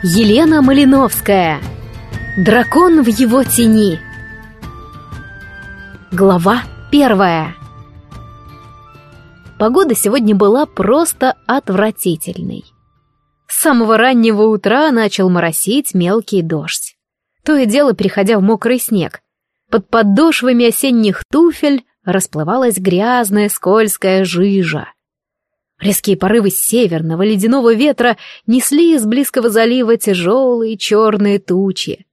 Елена Малиновская. Дракон в его тени. Глава 1. Погода сегодня была просто отвратительной. С самого раннего утра начал моросить мелкий дождь. То и дело переходя в мокрый снег. Под подошвами осенних туфель расплывалась грязная скользкая жижа. Резкие порывы северного ледяного ветра несли из близкого залива тяжелые черные тучи.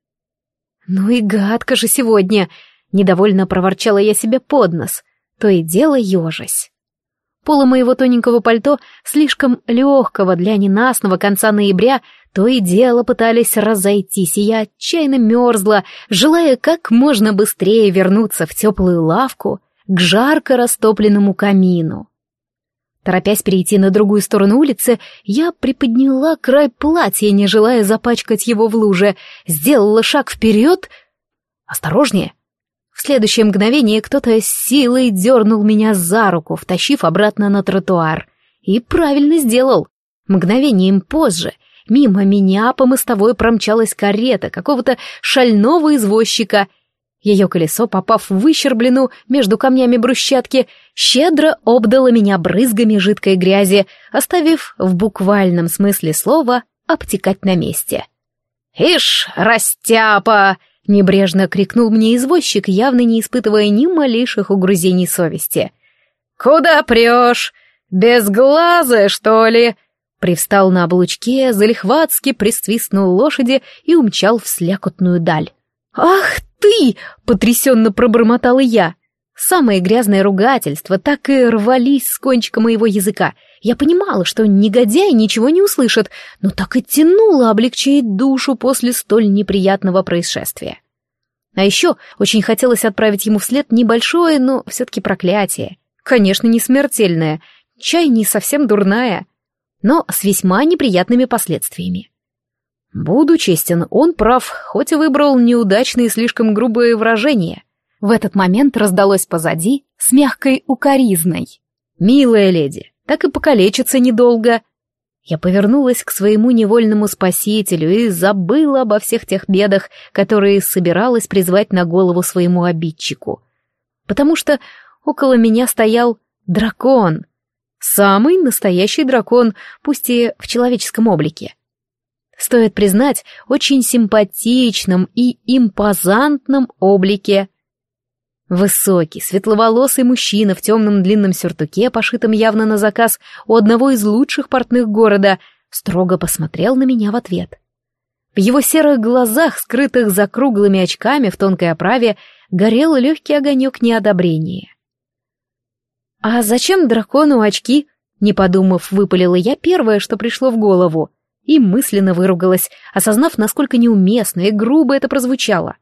«Ну и гадко же сегодня!» — недовольно проворчала я себе под нос, то и дело ежась. Полы моего тоненького пальто, слишком легкого для ненастного конца ноября, то и дело пытались разойтись, и я отчаянно мерзла, желая как можно быстрее вернуться в теплую лавку к жарко растопленному камину. Торопясь перейти на другую сторону улицы, я приподняла край платья, не желая запачкать его в луже, сделала шаг вперед. Осторожнее! В следующее мгновение кто-то с силой дернул меня за руку, втащив обратно на тротуар. И правильно сделал. Мгновением позже мимо меня по мостовой промчалась карета какого-то шального извозчика. Ее колесо, попав в выщербленную между камнями брусчатки, щедро обдало меня брызгами жидкой грязи, оставив в буквальном смысле слова обтекать на месте. «Ишь, растяпа!» — небрежно крикнул мне извозчик, явно не испытывая ни малейших угрызений совести. «Куда прешь? Безглазая, что ли?» Привстал на облучке, залихватски присвистнул лошади и умчал в слякотную даль. «Ах ты!» — потрясенно пробормотала я. Самые грязные ругательства так и рвались с кончика моего языка. Я понимала, что негодяй ничего не услышит, но так и тянуло облегчить душу после столь неприятного происшествия. А еще очень хотелось отправить ему вслед небольшое, но все-таки проклятие. Конечно, не смертельное, чай не совсем дурная, но с весьма неприятными последствиями. Буду честен, он прав, хоть и выбрал неудачные и слишком грубые выражения. В этот момент раздалось позади с мягкой укоризной. «Милая леди, так и покалечиться недолго». Я повернулась к своему невольному спасителю и забыла обо всех тех бедах, которые собиралась призвать на голову своему обидчику. Потому что около меня стоял дракон. Самый настоящий дракон, пусть и в человеческом облике. Стоит признать, очень симпатичном и импозантном облике. Высокий, светловолосый мужчина в темном длинном сюртуке, пошитом явно на заказ у одного из лучших портных города, строго посмотрел на меня в ответ. В его серых глазах, скрытых за круглыми очками в тонкой оправе, горел легкий огонек неодобрения. «А зачем дракону очки?» — не подумав, выпалила я первое, что пришло в голову. И мысленно выругалась, осознав, насколько неуместно и грубо это прозвучало.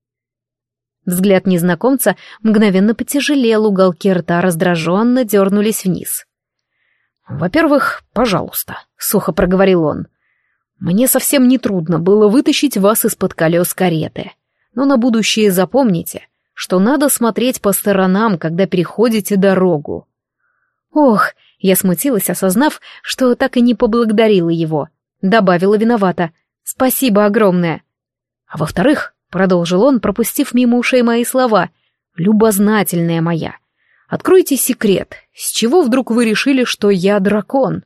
Взгляд незнакомца мгновенно потяжелел, уголки рта раздраженно дернулись вниз. «Во-первых, пожалуйста», — сухо проговорил он. «Мне совсем не трудно было вытащить вас из-под колес кареты, но на будущее запомните, что надо смотреть по сторонам, когда переходите дорогу». «Ох», — я смутилась, осознав, что так и не поблагодарила его. Добавила виновата. «Спасибо огромное». «А во-вторых», — продолжил он, пропустив мимо ушей мои слова, «любознательная моя, откройте секрет, с чего вдруг вы решили, что я дракон?»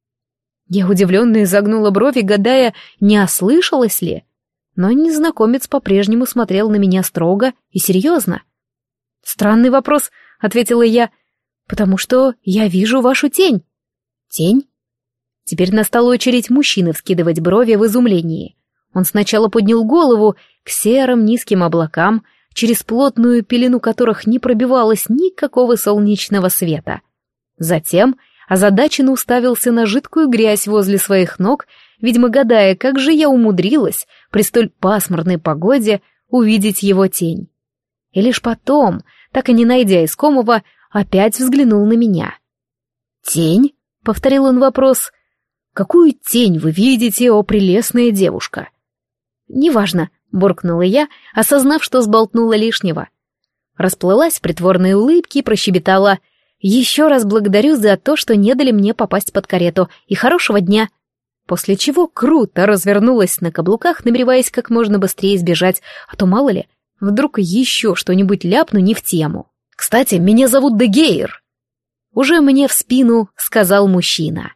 Я удивленно изогнула брови, гадая, не ослышалась ли, но незнакомец по-прежнему смотрел на меня строго и серьезно. «Странный вопрос», — ответила я, — «потому что я вижу вашу тень». «Тень?» Теперь настала очередь мужчины вскидывать брови в изумлении. Он сначала поднял голову к серым низким облакам, через плотную пелену которых не пробивалось никакого солнечного света. Затем озадаченно уставился на жидкую грязь возле своих ног, видимо, гадая, как же я умудрилась при столь пасмурной погоде увидеть его тень. И лишь потом, так и не найдя искомого, опять взглянул на меня. «Тень?» — повторил он вопрос. «Какую тень вы видите, о прелестная девушка?» «Неважно», — буркнула я, осознав, что сболтнула лишнего. Расплылась в притворной улыбке и прощебетала: «Еще раз благодарю за то, что не дали мне попасть под карету, и хорошего дня». после чего круто развернулась на каблуках, намереваясь как можно быстрее избежать, а то мало ли, вдруг еще что-нибудь ляпну не в тему. «Кстати, меня зовут Дегейр», — уже мне в спину сказал мужчина.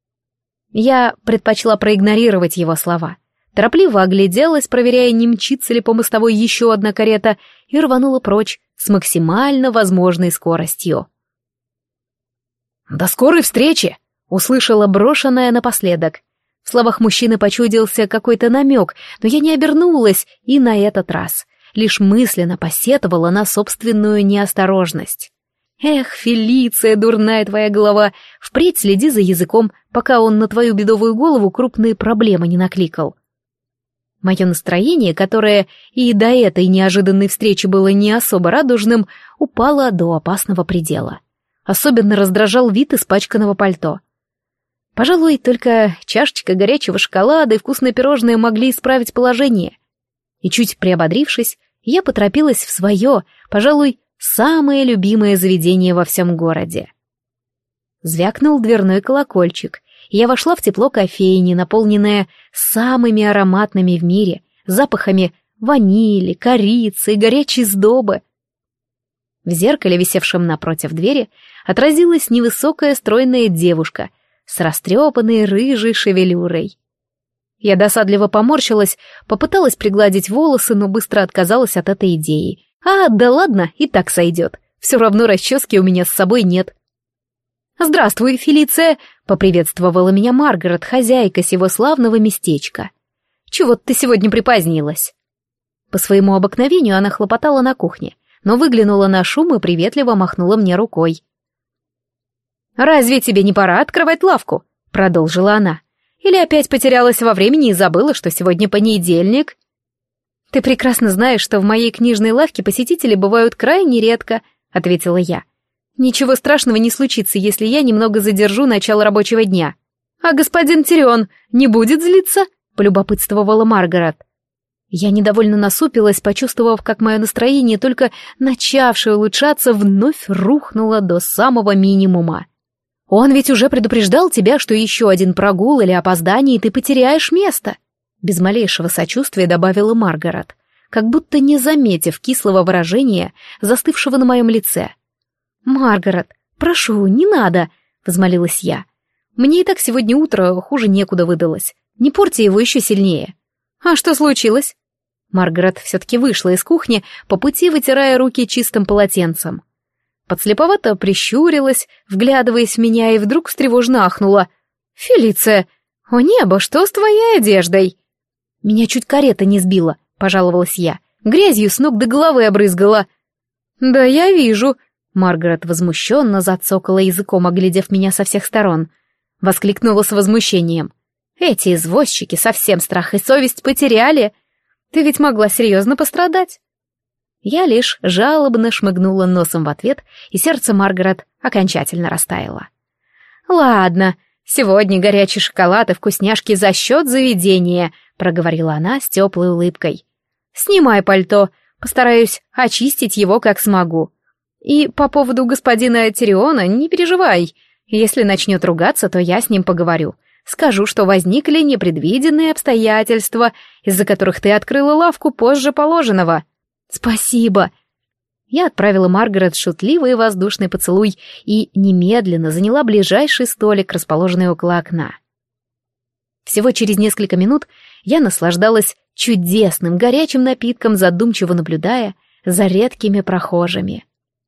Я предпочла проигнорировать его слова. Торопливо огляделась, проверяя, не мчится ли по мостовой еще одна карета, и рванула прочь с максимально возможной скоростью. «До скорой встречи!» — услышала брошенная напоследок. В словах мужчины почудился какой-то намек, но я не обернулась и на этот раз лишь мысленно посетовала на собственную неосторожность. «Эх, Фелиция, дурная твоя голова, впредь следи за языком, пока он на твою бедовую голову крупные проблемы не накликал». Мое настроение, которое и до этой неожиданной встречи было не особо радужным, упало до опасного предела. Особенно раздражал вид испачканного пальто. Пожалуй, только чашечка горячего шоколада и вкусное пирожное могли исправить положение. И чуть приободрившись, я поторопилась в свое, пожалуй, самое любимое заведение во всем городе. Звякнул дверной колокольчик, и я вошла в тепло кофейни, наполненное самыми ароматными в мире запахами ванили, корицы и горячей сдобы. В зеркале, висевшем напротив двери, отразилась невысокая стройная девушка с растрепанной рыжей шевелюрой. Я досадливо поморщилась, попыталась пригладить волосы, но быстро отказалась от этой идеи. Да ладно, и так сойдет. Все равно расчески у меня с собой нет. «Здравствуй, Фелиция!» — поприветствовала меня Маргарет, хозяйка сего славного местечка. «Чего ты сегодня припозднилась?» По своему обыкновению она хлопотала на кухне, но выглянула на шум и приветливо махнула мне рукой. «Разве тебе не пора открывать лавку?» — продолжила она. «Или опять потерялась во времени и забыла, что сегодня понедельник?» «Ты прекрасно знаешь, что в моей книжной лавке посетители бывают крайне редко», — ответила я. «Ничего страшного не случится, если я немного задержу начало рабочего дня». «А господин Тирион не будет злиться?» — полюбопытствовала Маргарет. Я недовольно насупилась, почувствовав, как мое настроение, только начавшее улучшаться, вновь рухнуло до самого минимума. «Он ведь уже предупреждал тебя, что еще один прогул или опоздание, и ты потеряешь место», — без малейшего сочувствия добавила Маргарет, как будто не заметив кислого выражения, застывшего на моем лице. «Маргарет, прошу, не надо», — возмолилась я. «Мне и так сегодня утро хуже некуда выдалось. Не порти его еще сильнее». «А что случилось?» Маргарет все-таки вышла из кухни, по пути вытирая руки чистым полотенцем. Подслеповато прищурилась, вглядываясь в меня, и вдруг встревожно ахнула. «Фелиция! О небо, что с твоей одеждой?» «Меня чуть карета не сбила», — пожаловалась я. «Грязью с ног до головы обрызгала». «Да я вижу», — Маргарет возмущенно зацокала языком, оглядев меня со всех сторон. Воскликнула с возмущением. «Эти извозчики совсем страх и совесть потеряли. Ты ведь могла серьезно пострадать». Я лишь жалобно шмыгнула носом в ответ, и сердце Маргарет окончательно растаяло. «Ладно, сегодня горячий шоколад и вкусняшки за счет заведения», — проговорила она с теплой улыбкой. «Снимай пальто, постараюсь очистить его как смогу. И по поводу господина Тириона не переживай. Если начнет ругаться, то я с ним поговорю. Скажу, что возникли непредвиденные обстоятельства, из-за которых ты открыла лавку позже положенного». «Спасибо!» Я отправила Маргарет шутливый и воздушный поцелуй и немедленно заняла ближайший столик, расположенный около окна. Всего через несколько минут я наслаждалась чудесным горячим напитком, задумчиво наблюдая за редкими прохожими.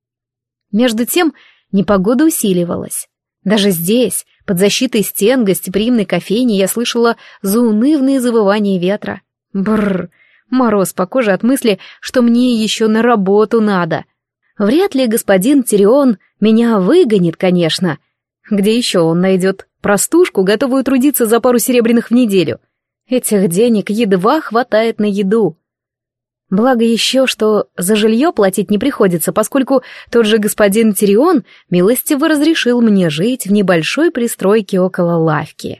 Между тем непогода усиливалась. Даже здесь, под защитой стен гостеприимной кофейни, я слышала заунывные завывания ветра. Бррр! Мороз по коже от мысли, что мне еще на работу надо. Вряд ли господин Тирион меня выгонит, конечно. Где еще он найдет простушку, готовую трудиться за пару серебряных в неделю? Этих денег едва хватает на еду. Благо еще, что за жилье платить не приходится, поскольку тот же господин Тирион милостиво разрешил мне жить в небольшой пристройке около лавки.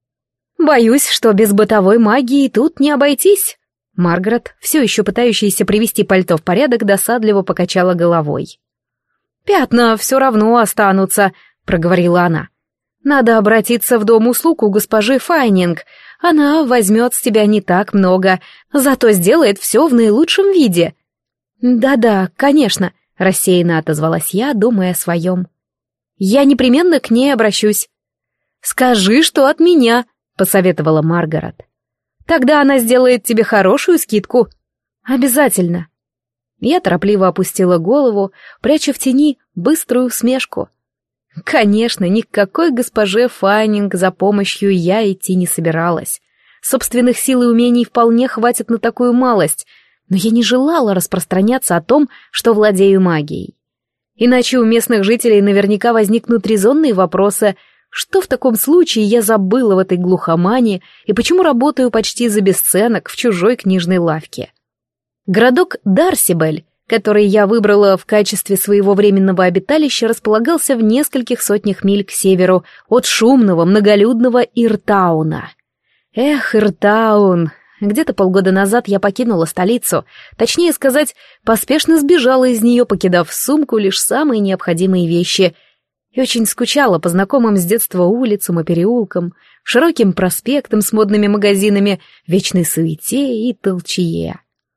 Боюсь, что без бытовой магии тут не обойтись. Маргарет, все еще пытающаяся привести пальто в порядок, досадливо покачала головой. «Пятна все равно останутся», — проговорила она. Надо обратиться в дом услуг у госпожи Файнинг. Она возьмет с тебя не так много, зато сделает все в наилучшем виде». «Да-да, конечно», — рассеянно отозвалась я, думая о своем. «Я непременно к ней обращусь». «Скажи, что от меня», — посоветовала Маргарет. «Тогда она сделает тебе хорошую скидку». «Обязательно». Я торопливо опустила голову, пряча в тени быструю усмешку. Конечно, ни к какой госпоже Файнинг за помощью я идти не собиралась. Собственных сил и умений вполне хватит на такую малость, но я не желала распространяться о том, что владею магией. Иначе у местных жителей наверняка возникнут резонные вопросы, что в таком случае я забыла в этой глухомане и почему работаю почти за бесценок в чужой книжной лавке. Городок Дарсибель, который я выбрала в качестве своего временного обиталища, располагался в нескольких сотнях миль к северу от шумного, многолюдного Иртауна. Эх, Иртаун! Где-то полгода назад я покинула столицу, точнее сказать, поспешно сбежала из нее, покидав в сумку лишь самые необходимые вещи, и очень скучала по знакомым с детства улицам и переулкам, широким проспектам с модными магазинами, вечной суете и толчее.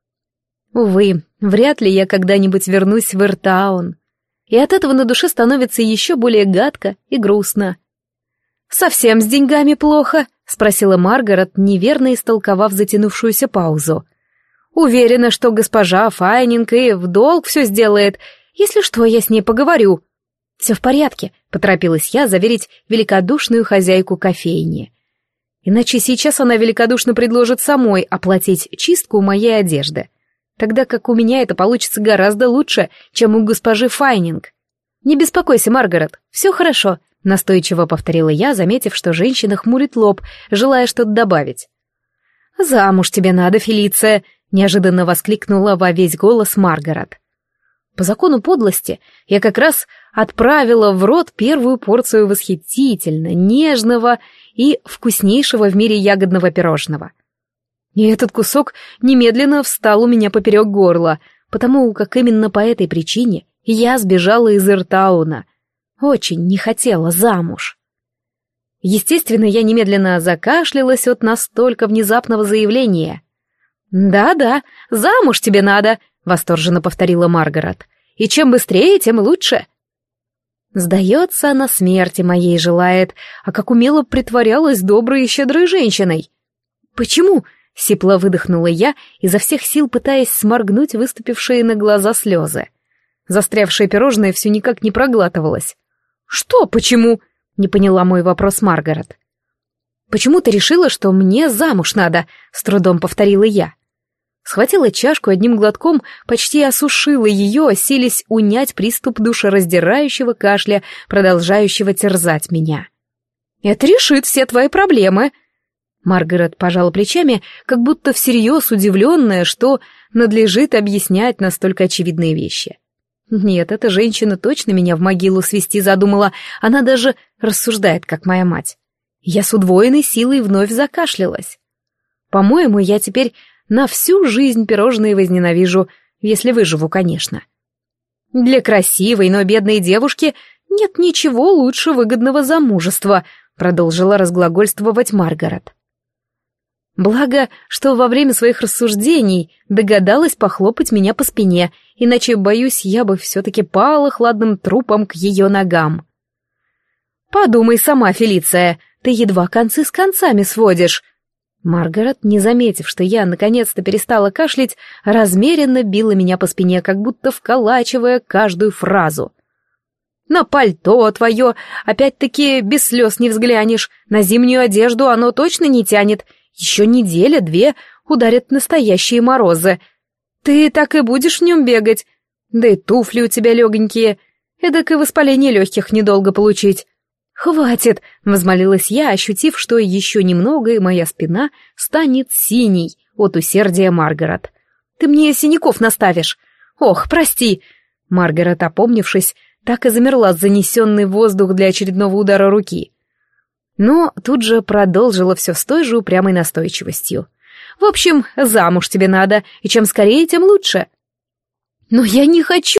Увы, вряд ли я когда-нибудь вернусь в Иртаун, и от этого на душе становится еще более гадко и грустно. «Совсем с деньгами плохо?» — спросила Маргарет, неверно истолковав затянувшуюся паузу. «Уверена, что госпожа Файнинг и в долг все сделает. Если что, я с ней поговорю». «Все в порядке», — поторопилась я заверить великодушную хозяйку кофейни. Иначе сейчас она великодушно предложит самой оплатить чистку моей одежды, тогда как у меня это получится гораздо лучше, чем у госпожи Файнинг. «Не беспокойся, Маргарет, все хорошо», — настойчиво повторила я, заметив, что женщина хмурит лоб, желая что-то добавить. «Замуж тебе надо, Фелиция», — неожиданно воскликнула во весь голос Маргарет. По закону подлости я как раз отправила в рот первую порцию восхитительно нежного и вкуснейшего в мире ягодного пирожного. И этот кусок немедленно встал у меня поперек горла, потому как именно по этой причине я сбежала из Иртауна. Очень не хотела замуж. Естественно, я немедленно закашлялась от настолько внезапного заявления. «Да-да, замуж тебе надо», — восторженно повторила Маргарет. «И чем быстрее, тем лучше». Сдается, она смерти моей желает, а как умело притворялась доброй и щедрой женщиной. «Почему?» — сипло выдохнула я, изо всех сил пытаясь сморгнуть выступившие на глаза слезы. Застрявшее пирожное все никак не проглатывалось. «Что, почему?» — не поняла мой вопрос Маргарет. «Почему ты решила, что мне замуж надо?» — с трудом повторила я. Схватила чашку одним глотком, почти осушила ее, силясь унять приступ душераздирающего кашля, продолжающего терзать меня. «Это решит все твои проблемы!» Маргарет пожала плечами, как будто всерьез удивленная, что надлежит объяснять настолько очевидные вещи. Нет, эта женщина точно меня в могилу свести задумала, она даже рассуждает, как моя мать. Я с удвоенной силой вновь закашлялась. По-моему, я теперь на всю жизнь пирожные возненавижу, если выживу, конечно. Для красивой, но бедной девушки нет ничего лучше выгодного замужества, продолжила разглагольствовать Маргарет. Благо, что во время своих рассуждений догадалась похлопать меня по спине, иначе, боюсь, я бы все-таки пала хладным трупом к ее ногам. «Подумай сама, Фелиция, ты едва концы с концами сводишь». Маргарет, не заметив, что я наконец-то перестала кашлять, размеренно била меня по спине, как будто вколачивая каждую фразу. «На пальто твое, опять-таки, без слез не взглянешь, на зимнюю одежду оно точно не тянет, еще неделя-две ударят настоящие морозы. Ты так и будешь в нем бегать, да и туфли у тебя легонькие, эдак и воспаление легких недолго получить». «Хватит!» — возмолилась я, ощутив, что еще немного, и моя спина станет синей от усердия Маргарет. «Ты мне синяков наставишь! Ох, прости!» Маргарет, опомнившись, так и замерла с занесенный в воздух для очередного удара руки. Но тут же продолжила все с той же упрямой настойчивостью. «В общем, замуж тебе надо, и чем скорее, тем лучше». «Но я не хочу!»